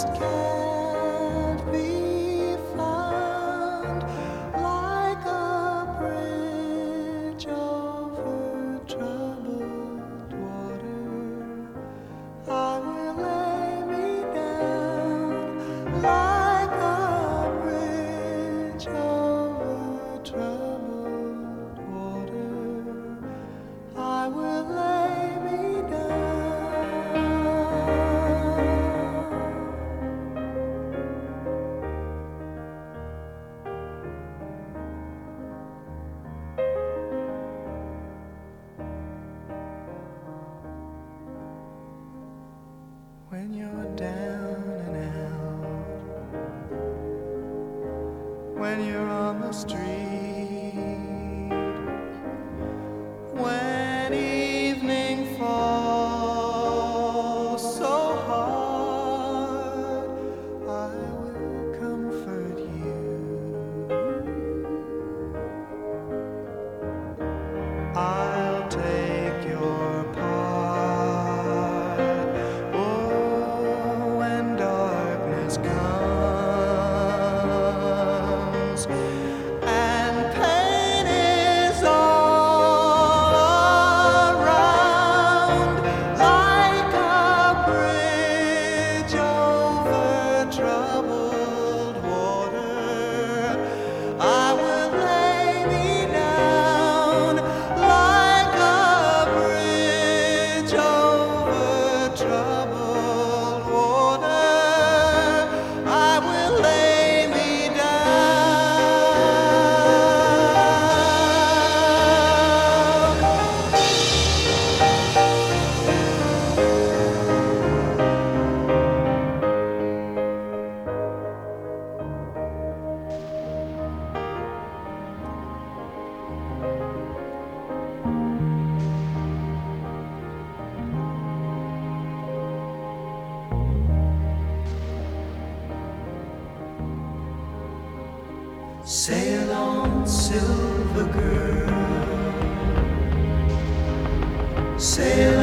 can't be found like a bridge over troubled water. I will lay me down like a bridge over troubled water. I will lay me down. When you're down and out, when you're on the street, when evening falls so hard, I will comfort you. I'll take your part. Oh, when darkness comes and pain is all around, like a bridge over troubled water, I will lay me down like a bridge over troubled water. I will lay me down. Sail on, silver girl, sail